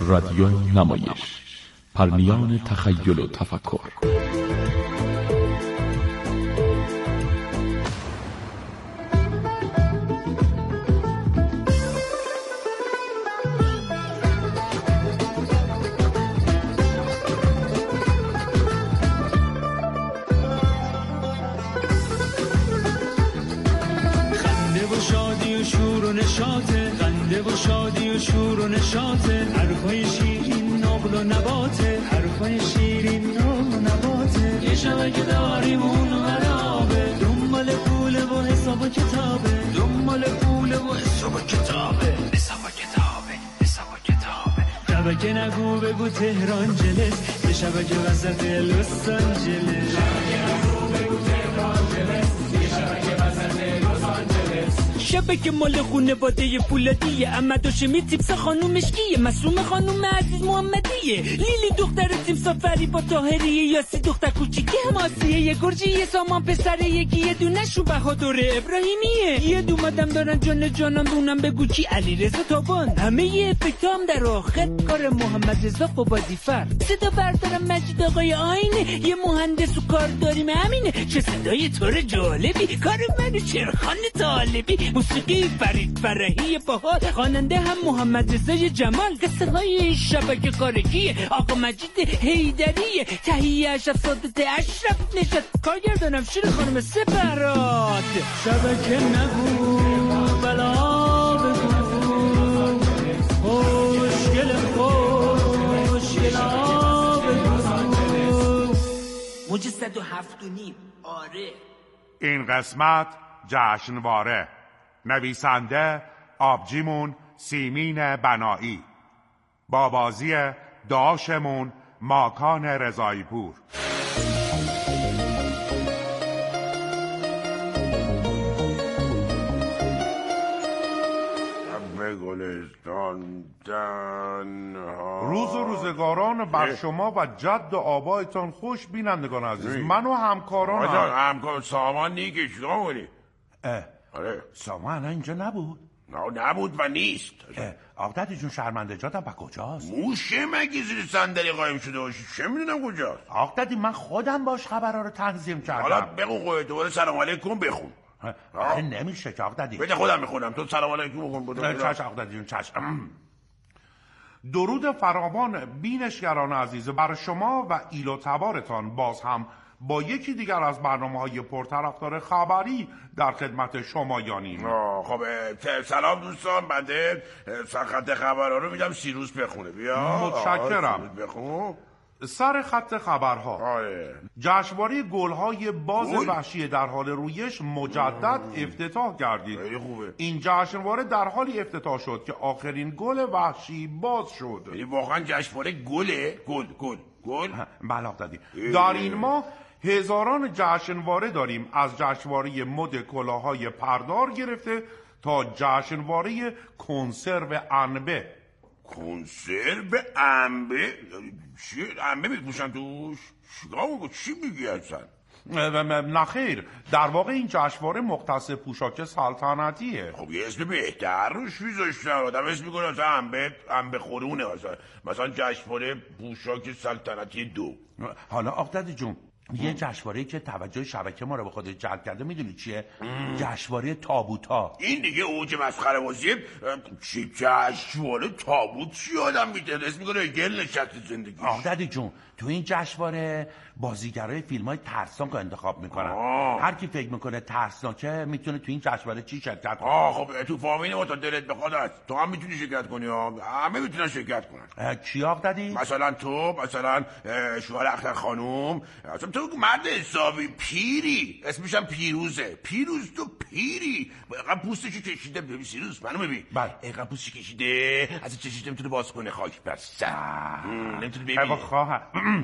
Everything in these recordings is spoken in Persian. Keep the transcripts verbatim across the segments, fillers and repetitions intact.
رادیو نمایش، پرنیان تخیل و تفکر. نشاطه خنده و شادی و شور و نشاطه حرفای شیرین نقل و نباته حرفای شیرین نقل و نباته یه شبه که داریم اون ورابه دنبال پوله و حساب و کتابه دنبال پوله و حساب و کتابه حساب و کتابه حساب و کتابه شبه که نگو بگو تهران جلس یه شبه که وسط لس آنجلس شبه که نگو بگو تهران جلس یه شبه که وسط لس آنجلس شبه که مال خونه باده فولادیه احمد و شمی تیپس خانومش کیه مسوم خانوم عزیز محمدیه لیلی دختر تیم سافری با طاهریه یاسی دختر کوچیکه هماسیه یه گرجی یه سامان پسره یکی یه دونه شو بهادر ابراهیمیه یه دومدم دارن جان جانم دونم بگو چی علی رضا تابان همه یه افکتام در آخر کار محمد رضا قبادیفر صدا بردارم مجید آقای آینه یه مهندس و کار داریم همینه چه صدای طور جالبی کار منو چرخان طالبی موسیقی فرید فرحی باحال خواننده هم محمد رضای جمال قصه های شبکه کارگیه آقا مجید حیدریه تهیه اشرف سادت اشرف نشد کارگردانم شیر خانم سپراد شبکه نگو بلا بگو خوشگل خوشگل بگو موج صد و هفت و نیم. آره این قسمت جشنواره، نویسنده آبجیمون سیمین بنایی، با بازی داشمون ماکان رضایی پور. روز و روزگاران بر شما و جد و آبایتان خوش بینندگان عزیز. من و همکاران همکار سامان نیگه چیکار کنی؟ آره سامان الان اینجا نبود؟ نه نبود و نیست. آقدادی جون شرمنده جاتم با کجاست؟ موشه مگه زیر صندلی قایم شده باشی چه میدونم کجاست؟ آقدادی من خودم باش خبرها رو تنظیم کردم. حالا بگو خودت دوباره سلام علیکم بخون. آره نمیشه که آقدادی. بده خودم میخونم تو سلام علیکم بخون. چش آقدادی جون چش. درود فراوان بینشگران عزیز بر شما و ایل و تبارتان. باز هم با یکی دیگر از برنامه‌های پرطرفدار خبری در خدمت شما یانیم. خب سلام دوستان، بنده خط خبرها رو میدم سیروس بخونه. بیا متشکرم. بخون. سر خط خبرها آره. جشنواره گل‌های باز وحشی در حال رویش مجدد افتتاح گردید. این جشنواره در حالی افتتاح شد که آخرین گل وحشی باز شد. یعنی واقعا جشنواره گله؟ گل گل گل بلاغ دادی. در این ماه هزاران جشنواره داریم، از جشنواره مد کلاهای پردار گرفته تا جشنواره کنسرو انبه. کنسرو انبه؟ چی؟ انبه میپوشن توش؟ شکاو چی میگی اصلا؟ نخیر، در واقع این جشنواره مختص پوشاک سلطنتیه. خب یه اسم بهتر روش میذاشتن، آدم اسم میکنه مثلا انبه انبه خورونه، مثلا مثلا جشنواره پوشاک سلطنتی دو. حالا آقدادی جون یه جشنواره‌ای که توجه شبکه ما رو به خودش جلب کرده میدونی چیه؟ جشنواره تابوت‌ها. این دیگه اوج مسخره بازیه. چی جشنواره تابوت چی آدم میده؟ اسم میکنه گل نشسته زندگی. آقدادی جون تو این جشنواره بازیگرای فیلم‌های ترسناک رو انتخاب میکنن. آه. هر کی فکر میکنه ترسناکه میتونه تو این جشنواره چی شرکت کنه. آه خب تو فامیل ما تا دلت بخواد است تو هم میتونی شرکت کنی ها. همه میتونن شرکت کنن. کی آقدادی؟ مثلا تو، مثلا شوهر اختر خانم، اصلا تو مرد حسابی پیری، اسمش هم پیروزه. پیروز تو پیری اینقدر پوستشو کشیده. ببین سیروس منو ببین. بله اینقدر پوستش کشیده از چشش نمیتونه باز کنه. خاک بر سر نمیتونه ببین. خواهر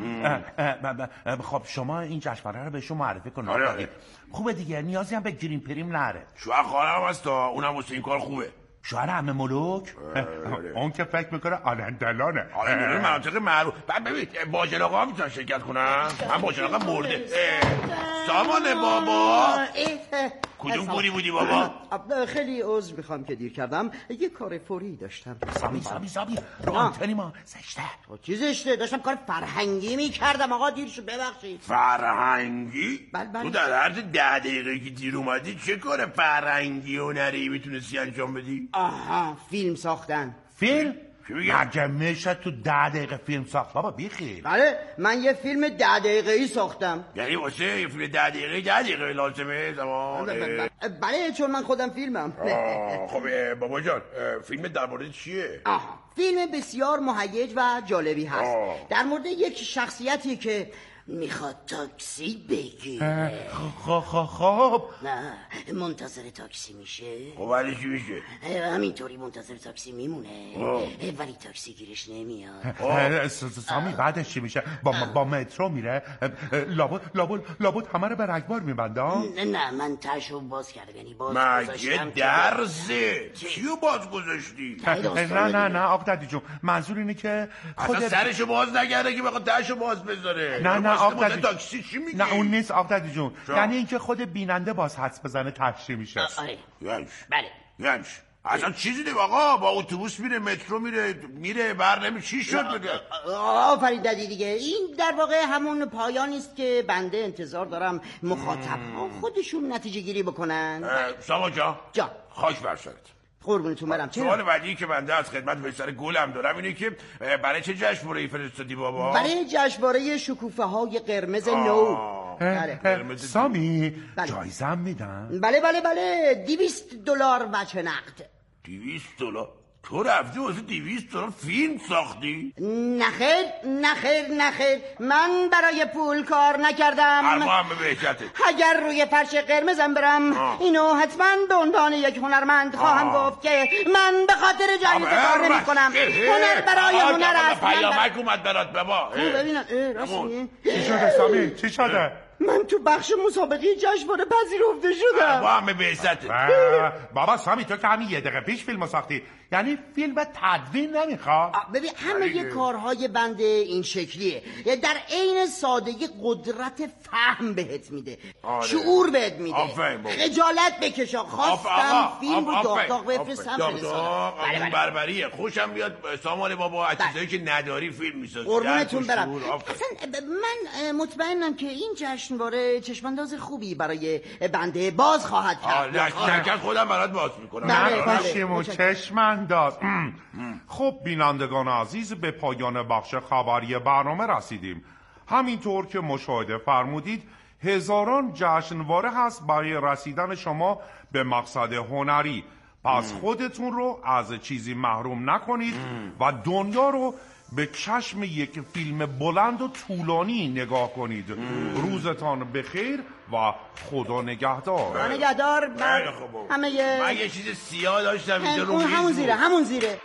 خب شما این جشنواره رو بهشون معرفی کن. آره آره. خوبه دیگه، نیازی هم به گرین پریم نره. شوهر خواهرم هست تا اونم واسه این کار خوبه. شوهر عمه ملوک اون که فکر میکنه آلندلانه. آلندلانه مناطق معروف. بعد ببین باجناقا هم میتونن شرکت کنن. من باجناقا مرده. سامان بابا کدوم گوری بودی بابا؟ خیلی عذر میخوام که دیر کردم، یه کار فوری داشتم. سامی سامی سامی رو آنتنی ما زشته. چی زشته؟ داشتم کار فرهنگی میکردم آقا، دیر شد ببخشید. فرهنگی؟ بله بله. تو در عرض ده دقیقه که دیر اومدی چه کار فرهنگی و هنری میتونستی انجام بدی؟ آها، فیلم ساختن. فیلم؟ میگم؟ مگه میشه تو ده دقیقه فیلم ساخت بابا بیخیر؟ بله من یه فیلم ده دقیقه ای ساختم. یعنی واسه یه فیلم ده دقیقه ده دقیقه لازمه زمان؟ بله چون من خودم فیلمم. خب بابا جان فیلم در مورد چیه؟ آها فیلم بسیار مهیج و جالبی هست. آه. در مورد یک شخصیتی که میخواد تاکسی بگیره. خب خب خب نه منتظر تاکسی میشه. خب ولی چی میشه؟ همینطوری منتظر تاکسی میمونه ولی تاکسی گیرش نمیاد. سامی بعدش چی میشه؟ با, با مترو میره؟ لابد لابد لابد همه رو به رگبار میبنده؟ نه نه من تاشو باز کردم، یعنی باز مگه درزه چیو باز گذاشتی؟ نه نه نه آقا ددی جون منظور اینه که خود اصلا سرشو باز نگرده که بخواد تاشو باز بذاره. نه نه آقا ددی تاکسی چی میگی؟ نه اون نیست آقا ددی جون، یعنی اینکه خود بیننده باز حدس بزنه تاشی میشه. آره یعنی بله یعنی اصلا چیزی نیست آقا، با اتوبوس میره مترو میره میره بر نمی چی شد بگه؟ آفرین ددی دیگه، این در واقع همون پایانی است که بنده انتظار دارم مخاطب ها خودشون نتیجه گیری بکنن. ساما جا جا خاک بر سرت. قربونتون برم. سوال بعدی که بنده از خدمت پسر گلم دارم اینه که برای چه جشنواره‌ای فرستادی بابا؟ برای جشنواره شکوفه های قرمز نو. سامی جایزه هم میدن؟ بله بله بله دویست دلار وجه نقد. دویست دلار؟ تو رفتی واسه دویست دلار فیلم ساختی؟ نخیر نخیر نخیر من برای پول کار نکردم. حرفا همه بهشته. اگر روی فرش قرمزم برم آه. اینو حتما به عنوان یک هنرمند خواهم آه. گفت که من به خاطر جایزه کار نمی کنم. هنر برای هنر است. پیامک اومد برات بابا. ببینم راست میگی؟ چی شده سامی؟ چی شده؟ من تو بخش مسابقه جشنواره پذیرفته شدم. با همه بهشته. بابا سامی تو که همین یه دقیقه پیش فیلم ساختی، یعنی فیلم تدوین نمیخواد؟ ببین همه کارهای بنده این شکلیه، در عین سادگی قدرت فهم بهت میده. آره. شعور بهت میده. خجالت بکشا. خواستم فیلم رو داغ داغ بفرستم داغ اون بربریه. خوشم میاد سامان بابا از چیزایی که نداری فیلم میسازی. قربونتون برم. اصلا من مطمئنم که این جشنواره چشمانداز خوبی برای بنده باز خواهد کرد. لکن خودم برات باز میکنم. نکشیم و چشمانداز. خب بینندگان عزیز به پایان بخش خبری برنامه رسیدیم. همینطور که مشاهده فرمودید هزاران جشنواره هست برای رسیدن شما به مقصد هنری. پس خودتون رو از چیزی محروم نکنید و دنیا رو به چشم یک فیلم بلند و طولانی نگاه کنید. روزتان بخیر و خدا نگهدار. خدا نگهدار. همه یه من یه چیز سیاه داشتم اینجا رو همون زیره همون زیره.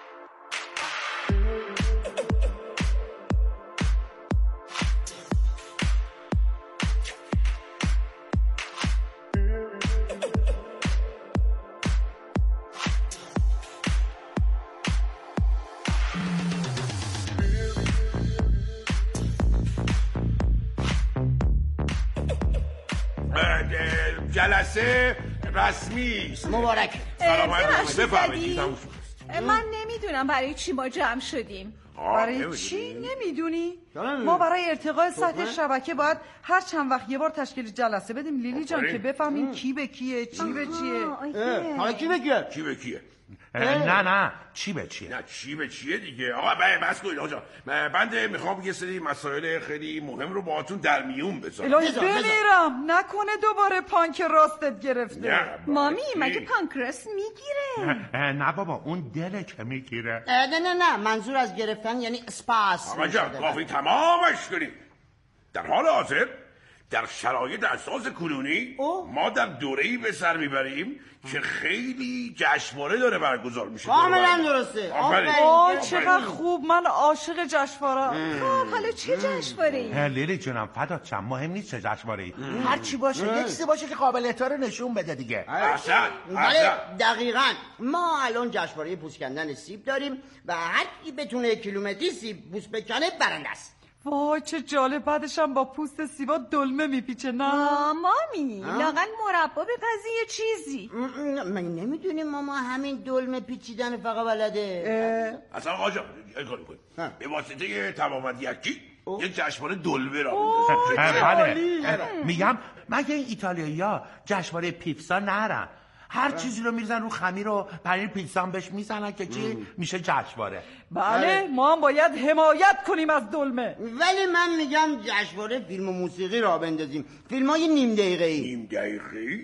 جلسه رسمی مبارک. بفرمایید. من نمیدونم برای چی ما جمع شدیم. برای چی نمیدونی؟ ما برای ارتقاء سطح شبکه باید هر چند وقت یه بار تشکیل جلسه بدیم لیلی جان که بفهمیم کی به کیه چی به چیه. حالا کی به کیه؟ کی به کیه؟ نه نه چی به چیه؟ نه چی به چیه دیگه. آقا بس کنید آقا. بنده میخوام یه سری مسائل خیلی مهم رو باهاتون در میون بذارم. الهی بمیرم نکنه دوباره پانک راستت گرفته. مامی مگه پانک راست میگیره؟ نه بابا اون دله که میگیره. نه نه نه منظور از گرفتن یعنی اسپاس. آقا جان کافی تمامش کنید. در حال حاضر در شرایط اساس کنونی ما در دوره‌ای به سر میبریم که خیلی جشنواره داره برگزار میشه. کاملا درسته. آه چقدر خوب، من عاشق جشنواره. خب حالا چه جشنواره‌ای؟ لیلی جونم فدات شم، مهم نیست چه جشنواره‌ای، هر چی باشه یه چیزی باشه که قابلیت‌ها رو نشون بده دیگه. احسن بله دقیقاً. ما الان جشنواره پوست کندن سیب داریم و هر کی بتونه کیلومتری سیب پوست بکنه برنده است. وای چه جالب، بعدشم با پوست سیبا دلمه میپیچه. نه مامی لااقل مربا به قضیه چیزی. من نمیدونیم ماما همین دلمه پیچیدن فقط بلده. اصلا آقا جان به واسطه تمامت یکی یک جشنواره دلمه را بله. میگم مگه این ایتالیایی‌ها جشنواره پیتزا نرن؟ هر چیزی رو میریزن رو خمیر و پنیر پیتزا هم بهش میزنن که چی میشه جشنواره. بله ما هم باید حمایت کنیم از دلمه. ولی من میگم جشنواره فیلم و موسیقی را بندازیم، فیلمای نیم دقیقه‌ای. نیم دقیقه‌ای؟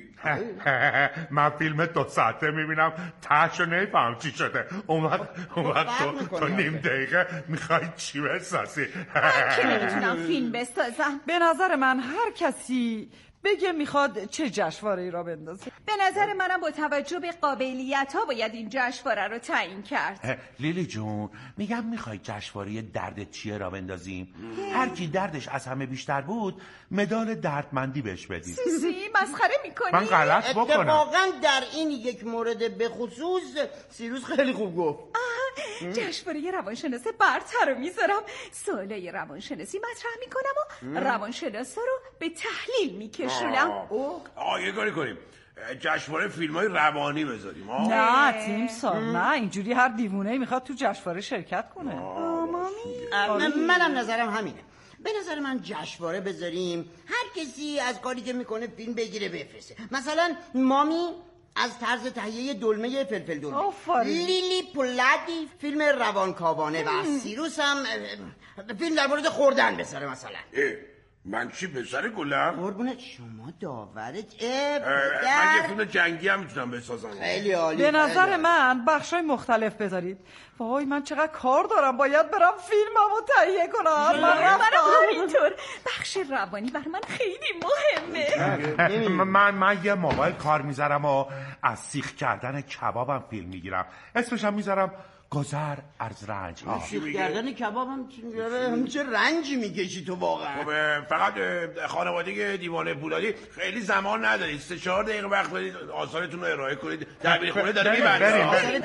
من فیلم دو ساعته میبینم تاشو نمیفهم چی شده. اون وقت اون وقت تو, تو نیم دقیقه میخوای چی بسازی؟ من که نمیتونم فیلم بسازم. به نظر من هر کسی بگه میخواد چه جشنواره‌ای را بندازه. به نظر منم با توجه به قابلیت ها باید این جشنواره رو تعیین کرد. لیلی جون میگم میخوای جشنواره درد چیه را بندازیم؟ هر کی دردش از همه بیشتر بود مدال دردمندی بهش بدیم. سیسی مسخره میکنی؟ من غلط بکنم. اتفاقا در این یک مورد به خصوص سیروس خیلی خوب گفت. جشنواره روانشناسی برتر رو میذارم، سوالای روانشناسی مطرح میکنم و روانشناسا رو به تحلیل میکشونم. آه یه کاری کنیم، جشنواره فیلم‌های روانی بذاریم. نه تیمسار نه، اینجوری هر دیوونه‌ای میخواد تو جشنواره شرکت کنه. مامی منم نظرم همینه. به نظر من جشنواره بذاریم هر کسی از کاری که میکنه فیلم بگیره بفرسته. مثلا مامی از طرز تهیه دلمه فلفل دلمه، لیلی پولادی فیلم روانکاوانه و سیروس هم فیلم در مورد خوردن بذاره. مثلا من چی پسر گلم؟ قربونت شما داورت. من یه فیلم جنگی هم میتونم بسازم. خیلی عالی. به نظر من بخشای مختلف بذارید. وای من چقدر کار دارم، باید برم فیلممو تهیه کنم. من همینطور. بخش روانی بر من خیلی مهمه. من من یه موبایل کار میذارم و از سیخ کردن کبابم فیلم میگیرم، اسمشم میذارم گذر از رنج. سیخ کردن کبابم چه رنجی میکشی تو واقعا؟ خب فقط خانواده دیوانه پولادی خیلی زمان ندارید، سه چهار دقیقه وقت بدید آثارتون رو ارائه کنید. دبیر خونه داره میبنده.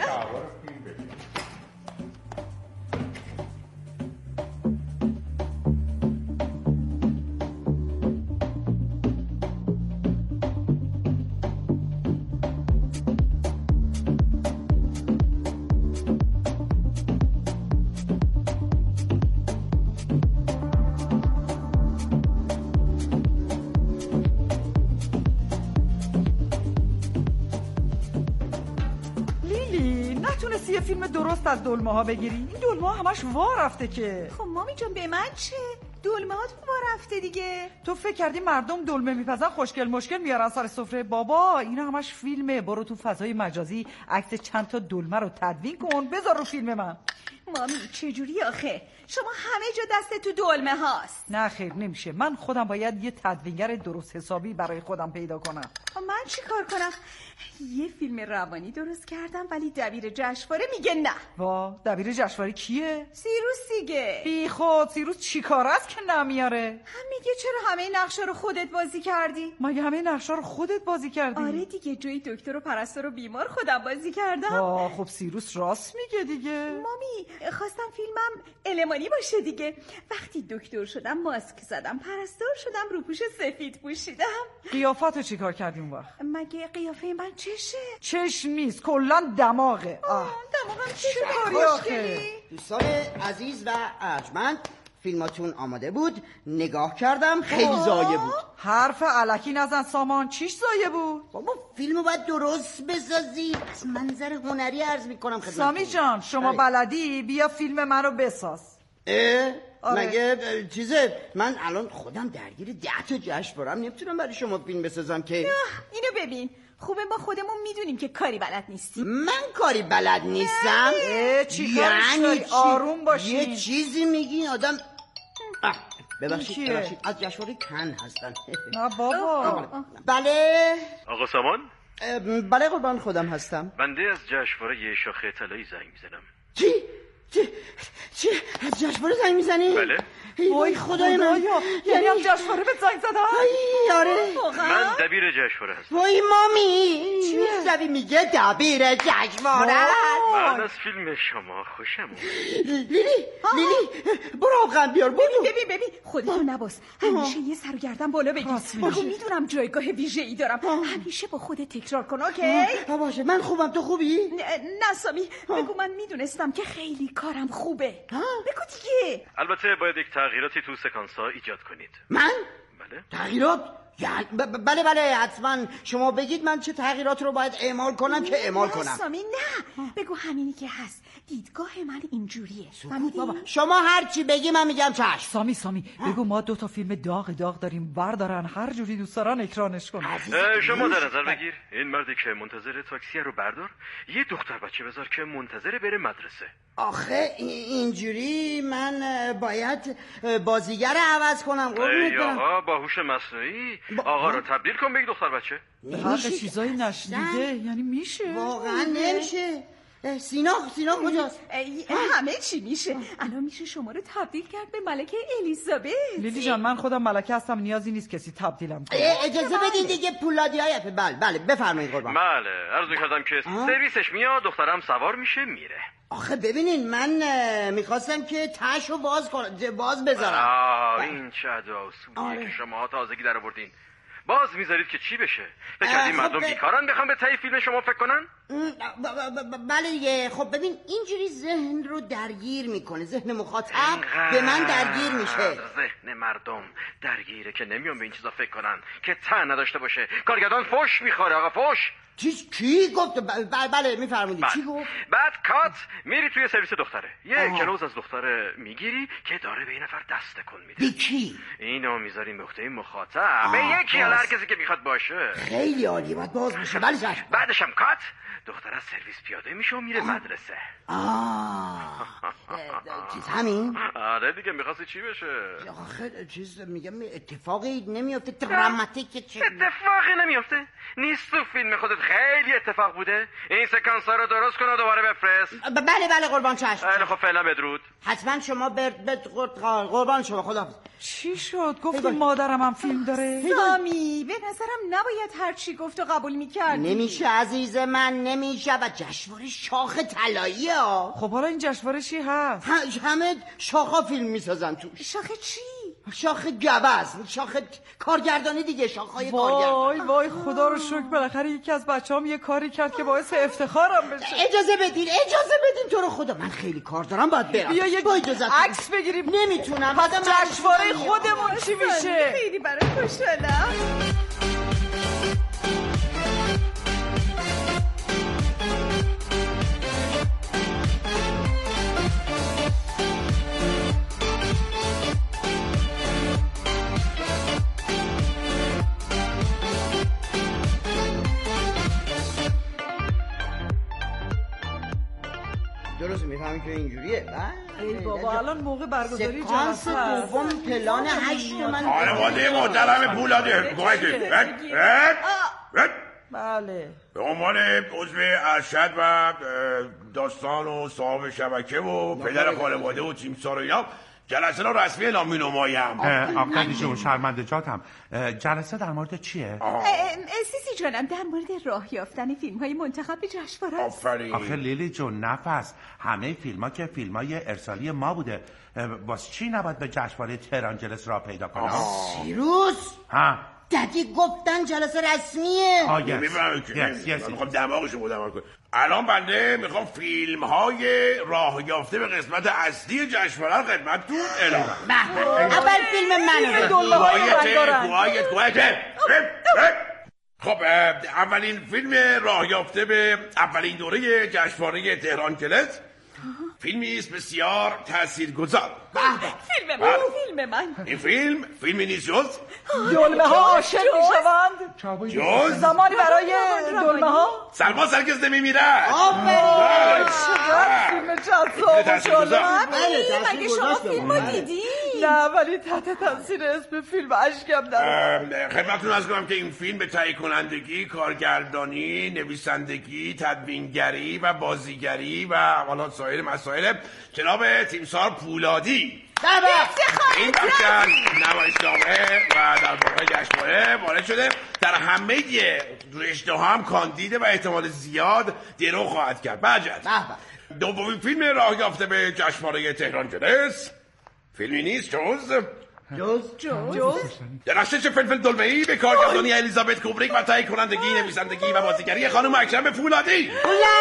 یه فیلم درست از دلمه ها بگیری؟ این دلمه ها همش وا رفته که. خب مامی جان به من چه؟ دلمه ها تو وا رفته دیگه. تو فکر کردی مردم دلمه میپزن خوشگل مشکل میارن سر سفره؟ بابا اینا همش فیلمه. برو تو فضای مجازی عکس چند تا دلمه رو تدوین کن بذار رو فیلم من. مامی چجوری آخه؟ شما همه جا دست تو دلمه هاست. نه خیر نمیشه، من خودم باید یه تدوینگر درست حسابی برای خودم پیدا کنم. من چی کار کنم؟ یه فیلم روانی درست کردم ولی دبیر جشنواره میگه نه. وا دبیر جشنواره کیه؟ سیروس دیگه. بی خود سیروس چی کار است که نمیاره؟ هم میگه چرا همه نقشا رو خودت بازی کردی؟ مگه همه نقشا رو خودت بازی کردی؟ آره دیگه، جوی دکتر و پرستار و بیمار خودم بازی کردم. وا خب سیروس راست میگه دیگه. مامی خواستم فیلمم المانی باشه دیگه. وقتی دکتر شدم ماسک زدم، پرستار شدم روپوش سفید پوشیدم. قیافتو چیکار کردی اون وقت؟ مگه قیافه من چشه؟ چشم نیست کلا دماغه. آه دماغم چه کاری آخه؟ دوستان عزیز و ارجمند فیلماتون آماده بود، نگاه کردم خیلی زایه بود. حرف الکی نزن سامان، چیش زایه بود؟ بابا فیلمو باید درست بسازی، از منظر هنری عرض میکنم خدمتتون. سامی جان شما بلدی، بیا فیلم من رو بساز. اه؟ آره. مگه چیزه من الان خودم درگیر ده تا جشنواره‌ام، نمیتونم برای شما فیلم بسازم که. اینو ببین خوبه ما خودمون میدونیم که کاری بلد نیستیم. من کاری بلد نیستم؟ چی یعنی چی؟ آروم باشین. یه چیزی میگی آدم. ببخشید ببخشید از جشنواره کن هستن. نه بابا. بله آقا سامان؟ بله قربان خودم هستم. بنده از جشنواره شاخه طلایی زنگ میزنم. چی؟ چی؟ چی؟ از جشنواره زنگ میزنی؟ بله. وای خدای من، یعنی هم جشنواره به زنگ زدن؟ آره من دبیر جشنواره هستم. وای مامی چی میگه دبیر جشنواره؟ من از فیلم شما خوشم اومد. لیلی لیلی برو آبغن بیار. ببین ببین ببین خودتو نباس، همیشه یه سر و گردن بالا بگیر. بگو میدونم جایگاه ویژه‌ای دارم، همیشه با خودت تکرار کن. اوکی باشه. من خوبم، تو خوبی؟ نه سامی بگو من میدونستم که خیلی کارم خوبه. بگو دیگه. البته باید یک تغییراتی تو سکانس‌ها ایجاد کنید. من؟ بله. تغییرات؟ بله بله حتما. شما بگید من چه تغییرات رو باید اعمال کنم که اعمال کنم. سامی نه بگو همینی که هست. دیدگاه من اینجوریه. بابا شما هر چی بگی من میگم چشم. سامی سامی بگو ما دو تا فیلم داغ داغ داریم، بردارن هر جوری دوست دارن اکرانش کنن. شما در نظر بگیر این مردی که منتظر تاکسی رو بردار، یه دختر بچه بذار که منتظر بره مدرسه. آخه اینجوری من باید بازیگر عوض کنم. قربونت برم. آقا با هوش مصنوعی آقا رو تبدیل کن به یک دختر بچه. حق چیزایی نشنیده یعنی میشه؟ واقعا نمیشه. سینا سینا کجاست؟ همه چی میشه. الان میشه شما رو تبدیل کرد به ملکه الیزابت. لیلی جان من خودم ملکه هستم، نیازی نیست کسی تبدیلم کنه. اجازه بدین دیگه پولادی های بله بله بفرمایید قربان. بله عرض کردم که سرویسش میاد، دخترم سوار میشه میره. آخه ببینین من میخواستم که تاشو باز کنم، باز بذارم. آه این چه اداوسونیه که شما تازگی در آوردین. باز میذارید که چی بشه؟ فکر کردین مردم بیکارن بخوام به تای فیلم شما فکر کنن؟ بله خب ببین اینجوری ذهن رو درگیر میکنه، ذهن مخاطب به من درگیر میشه. ذهن مردم درگیره که نمیان به این چیزا فکر کنن که ته نداشته باشه. کارگردان فوش میخوره آقا فوش. چیز کی گفت؟ بله میفرمایید چی گفت؟ بعد کات میری توی سرویس دختره، یه کلوز از دختره میگیری که داره به این نفر دست تکون میده. به کی؟ اینو میذاریم به عهده مخاطب، به یکی یا هر کسی که میخواد باشه. خیلی عالی، باید باز بشه. بله چشم. بعدش هم کات دختر از سرویس پیاده میشه و میره مدرسه. آه چیز همین؟ آره دیگه میخواستی چی بشه؟ آخه چیز میگم اتفاقی نمیفته دراماتیک چه؟ اتفاقی نمیفته؟ نیست تو فیلم خودت خیلی اتفاق بوده؟ این سکانس ها رو درست کن و دوباره بفرست. بله بله قربان چشم. خیلی خب فعلا بدرود. حتما شما بر قربان شما خدا. چی شد؟ گفتیم مادرم هم فیلم داره؟ سامی به نظرم نباید هر چی گفت و قبول میکردی. نمیشه عزیز من نمیشه و جشنواره شاخ طلاییه. خب حالا این جشنواره چی هست؟ همه شاخا فیلم میسازن توش. شاخ چی؟ شاخ گوز، شاخ کارگردانی دیگه، شاخهای کارگردانی. وای وای خدا رو شکر بالاخره یکی از بچه‌ام یه کاری کرد که باعث افتخارم بشه. اجازه بدین اجازه بدین تو رو خدا، من خیلی کار دارم باید برم. بیا یک عکس بگیریم. نمیتونم. پس جشنواره خودمون چی میشه؟ خیلی برای خوشحالم. درست میفهمی که اینجوریه؟ ای بابا الان موقع برگزاری سکانس دوم پلان هشت من. خانواده محترم پولادی حکومتی بله به عنوان عضو ارشد و داستان و صاحب شبکه و پدر خانواده و تیمسار و اینا جلسه رو رسمی اعلام می‌نمایم. آقای جون شرمنده جاتم، جلسه در مورد چیه؟ سیسی جانم در مورد راه یافتن فیلم‌های منتخب به جشنواره. آفرین. آخه لیلی جون نفس، همه فیلم‌ها که فیلم‌های ارسالی ما بوده، واسه چی نباید به جشنواره تهرانجلس راه پیدا کنه؟ سیروس ها دادی گفتن جلسه رسمیه. آه یس میفهمی که یس یس میخوام دماغشو بودم کنم. الان بنده میخوام فیلم های راه یافته به قسمت اصلی جشنواره خدمتتون اعلام کنم. اول فیلم منو بگو. خب اولین فیلم راه یافته به اولین دوره جشنواره تهران کلس فیلمی است بسیار تاثیرگذار. فیلم من فیلم من این فیلم فیلمی نیست جز دلمه ها عاشق میشوند. جز زمانی برای دلمه ها سلمان سرکس نمیمیره. آفرین چقدر فیلم جذاب و جالب. مگه شما فیلم رو دیدی؟ نه ولی تحت تاثیر اسم فیلم اشکم دارم. خدمتتون عرض کنم که این فیلم به تهیه کنندگی، کارگردانی، نویسندگی، تدوینگری و بازیگری و حالا سایر مسائل جناب تیمسار پولادی این بخشن نمایشنامه و در واقع جشنواره وارد شده. در همه رشته ها هم کاندیده و احتمال زیاد درو خواهد کرد. بجد دومین فیلم راه یافته به جشنواره تهران جلس فیلمی نیست جز جز جز درخشش فلفل دلمه‌ای به کارگردانی الیزابت کوبریک و تهیه کنندگی، نویسندگی و بازیگری خانم اکرم فولادی.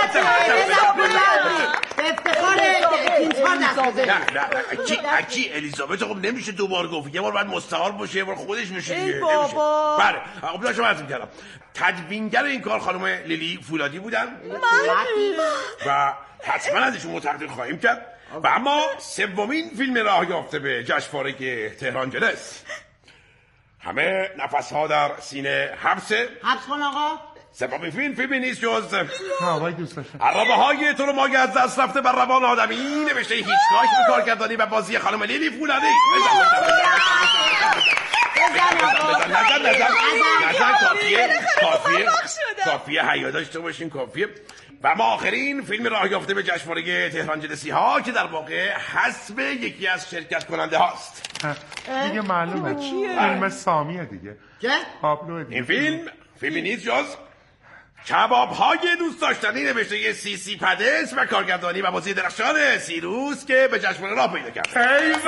افتخار تیمسار دست بزنه. نه نه اکی اکی الیزابت خب نمیشه دوبار گفت، یه بار بعد مستعار باشه، یه بار خودش بشه دیگه. ای بابا. بله خب داشتم عرض می‌کردم تدوینگر این کار خانم لیلی فولادی بودن و حتما ازشون متقدر خواهیم کرد. و اما سومین فیلم راه یافته به جشنواره تهران جلس، همه نفس ها در سینه حبسه. حبس کن آقا. سومین فیلم فیلمی نیست جز آقای دوست داشتم عرابه های تو رو ما از دست رفته بر روان آدمی، نوشته هیچگاه به کارگردانی و بازی خانم لیلی فولادی. نزن نزن نزن نزن کافیه کافیه کافیه حیا داشته باشین کافیه. و ما آخرین فیلم راه یافته به جشنواره تهران جلسی ها که در واقع حسب یکی از شرکت کننده هاست. دیگه معلومه فیلم سامیه دیگه. چه؟ پابلو دیگه. این فیلم فیلمی نیست جز کباب های دوست داشتنی، نوشته سی سی پدس و کارگردانی و بازی درخشان سیروس که به جشنواره راه پیدا کرد. ایوه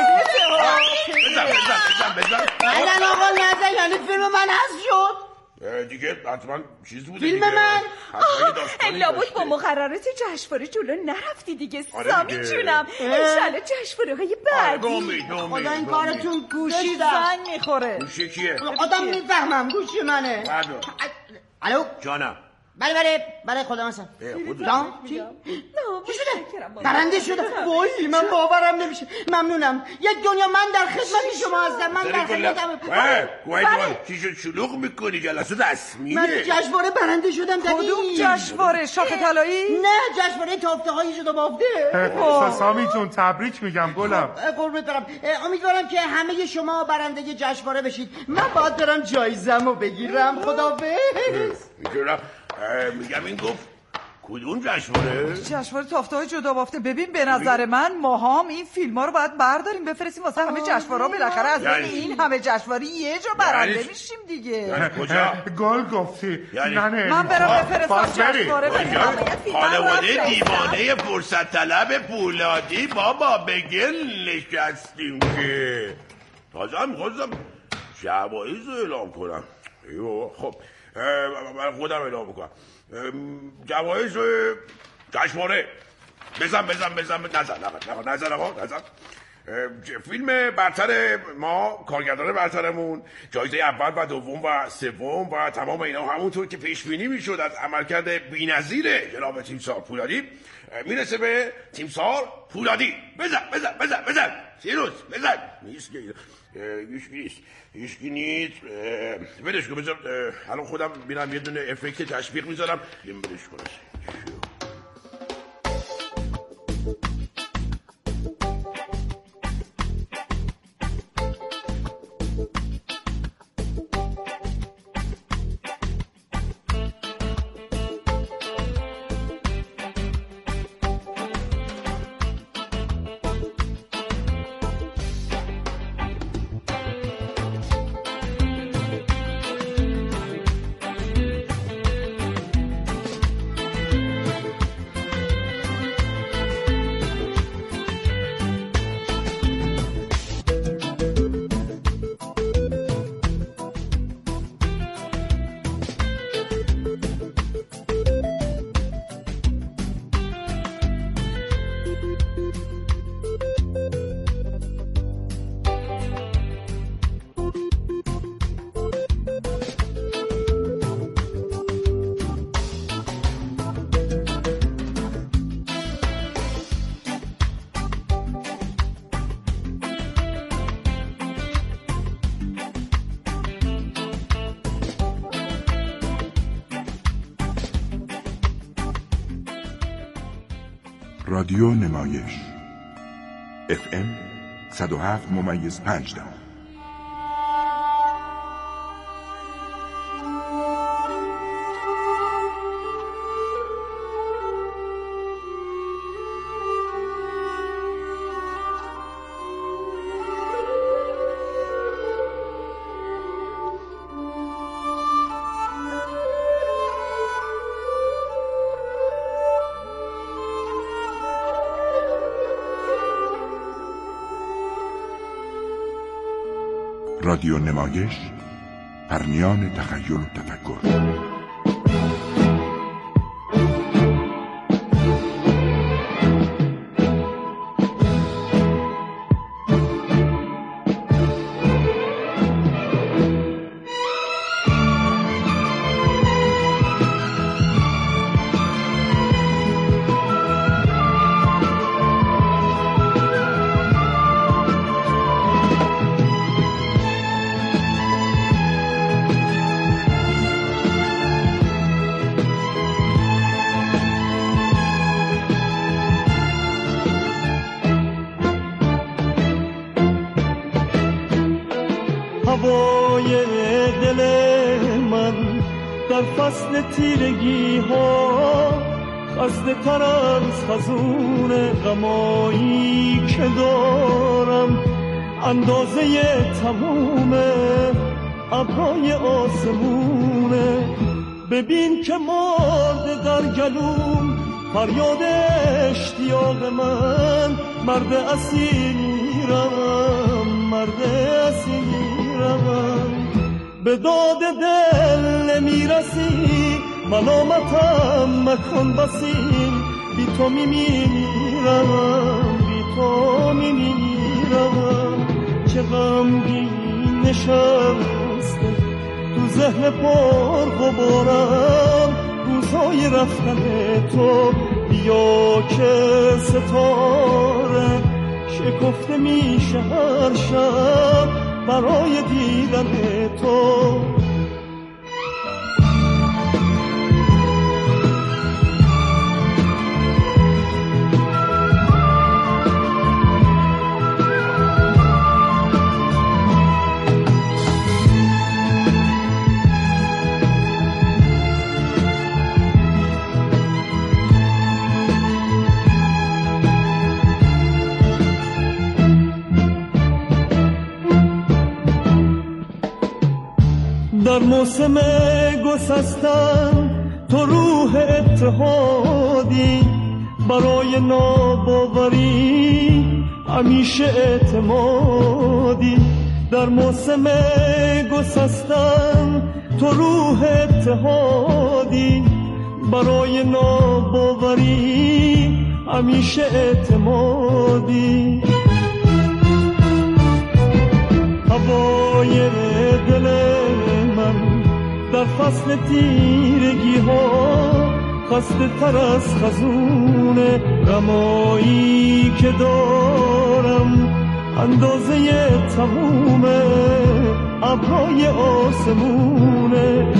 بزن بزن بزن بزن نزن آقا نزن، یعنی فیلم من هست شد دیگه. حتما چیز بوده فیلم دیگه. من لابد با مقررات جشنواره جلو نرفتی دیگه. آره سامی دیگه. جونم انشالله جشنواره های بعدی. امید امید خدا این کارتون گوشی گوشیدم. زنگ میخوره. گوشی کیه؟ آدم میفهمم گوشی منه. بردو الو جانم. بله بله بله خدا مثلا دام چی؟ چی شده؟ برنده شده؟ وای من باورم نمیشه. ممنونم. یک دنیا من در خدمت شما هستم. من در خدمتم. گوهی دوان چی شد شلوغ میکنی؟ جلسه رسمیه. من جشنواره برنده شدم. کدوم جشنواره؟ شاخ طلایی؟ نه جشنواره تافته هایی شده بافته. سامی جون تبریک میگم گلم. قربونت برم. امیدوارم که همه شما برنده جشنواره بشید. من باید برم جایزمو بگیرم. خداحافظ. میگم میگم این گفت کدوم جشنواره؟ جشنواره تافته های جدا بافته. ببین به نظر من ماهام این فیلم ها رو باید برداریم بفرستیم واسه همه جشنواره. بالاخره از بین این همه جشنواره یه جا برنده میشیم دیگه. یعنی کجا؟ گل گفتی. نه من برم بفرستم جشنواره. خانواده دیوانه فرصت طلب پولادی بابا به گل نشستیم که تازه هم خواستم جوایز رو اعلام کنم. خب من خودم اعلام بکنم جوایز جشنواره. بزن بزن بزن نزن نزن نزن آقا نزن. فیلم برتر ما، کارگردان برترمون، جایزه اول و دوم و سوم و تمام اینا همونطور که پیش بینی میشد از عملکرد بی‌نظیر جناب تیمسار پولادی میرسه به تیمسار پولادی. بزن بزن بزن بزن سیروس بزن. نیست که هیچ نیست هیچ نیست. بدش کن بذار الان خودم میرم یه دونه افکت تشویق میذارم. این بدش کنه رادیو نمایش اف ام صد و هفت ممیز پنج دهم. رادیو نمایش، پرنیان تخیل و تفکر. هوای دل من در فصل تیرگی ها خسته تر از خزون غمایی که دارم، اندازه تموم ابرای آسمونه. ببین که مرد در گلوم فریاد اشتیاق من، مرد اسیرم، مرد اسیرم. به داد دل نمیرسی، ملامتم مکن بسی، بی تو میمیرم، بی تو میمیرم. چه غمگین نشسته تو ذهن پر غبارم، روزهای رفتن تو. بیا که ستاره شکفته میشه هر شب برای دیدن تو. در موسم گسستن تو روح اتحادی، برای ناباوری همیشه اعتمادی. در موسم گسستن تو روح اتحادی، برای ناباوری همیشه اعتمادی. هوای دل من در فصل تیرگی ها خسته تر از خزون غمایی که دارم، اندازه تموم ابرای آسمونه.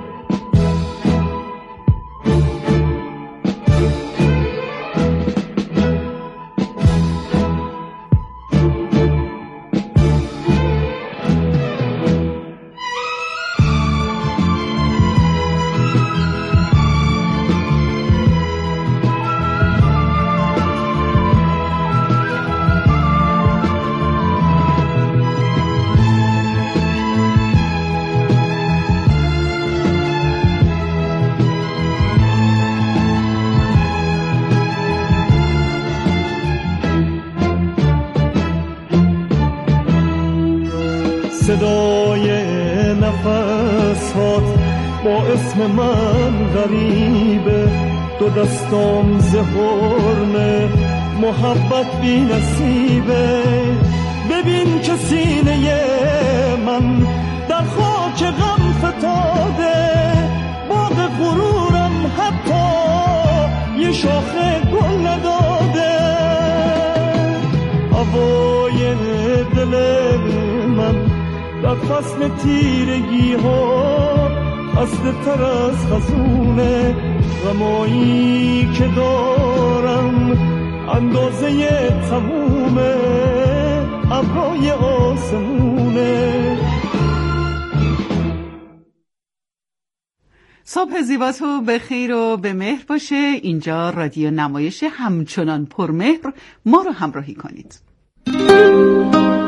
صدای نفسات با اسم من غریبه، دو دستام زهرم محبت بی نصیبه. ببین که سینه من در خاک غم فتاده، باغ غرورم حتی یه شاخه گل نداده. هوای دل من در فصل تیرگی ها خسته تر از خزون غمایی که دارم، اندازه تموم ابرای آسمونه. صبح زیباتو به خیر و به مهر باشه. اینجا رادیو نمایش، همچنان پرمهر ما رو همراهی کنید.